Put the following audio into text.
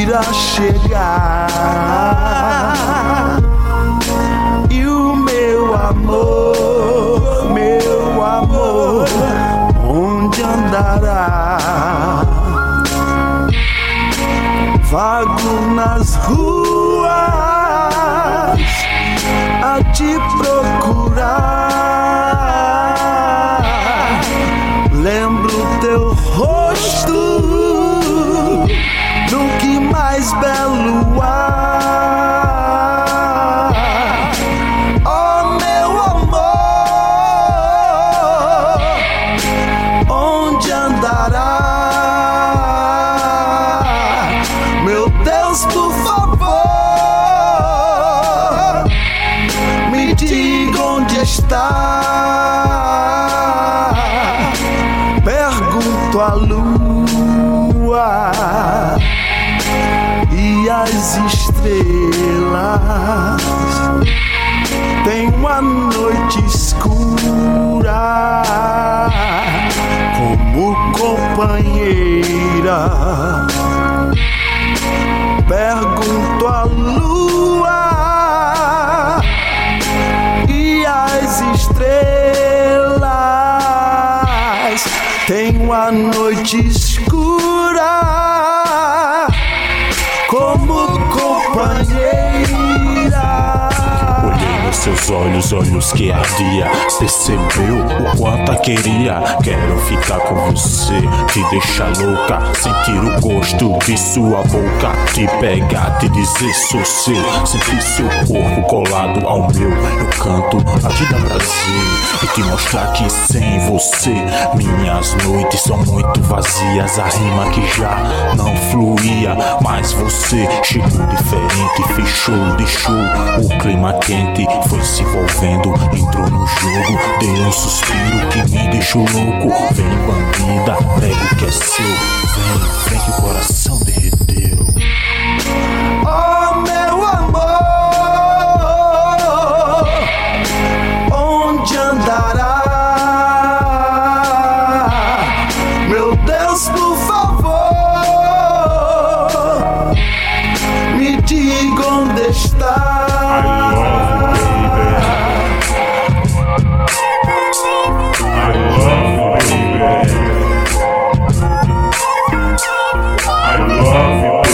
irá chegar. E o meu amor, onde andará? Vago nas ruas a te procurar. Lembro teu rosto no que mais belo há. Oh, meu amor, onde andará? Meu Deus, por favor, me diga onde está. Pergunto à lua e às estrelas. Tenho a noite escura como companheira. Pergunto à lua e às estrelas. Tenho a noite escura como companheira. Olhei nos seus olhos que ardia. Percebeu o quanto a queria. Quero ficar com você, te deixar louca, sentir o gosto de sua boca, te pegar, te dizer sou seu, sentir seu corpo colado ao meu. Eu canto a te dar prazer e te mostrar que sem você minhas noites são muito vazias. A rima que já não fluía, mas você chegou diferente, fechou, deixou o clima quente, foi se envolvendo, entrou no jogo, deu um suspiro que me deixou louco. Vem bandida, pega o que é seu, vem que o coração derreteu. Oh, meu amor, onde andará? Meu Deus, por favor, me diga onde está. I love you, baby.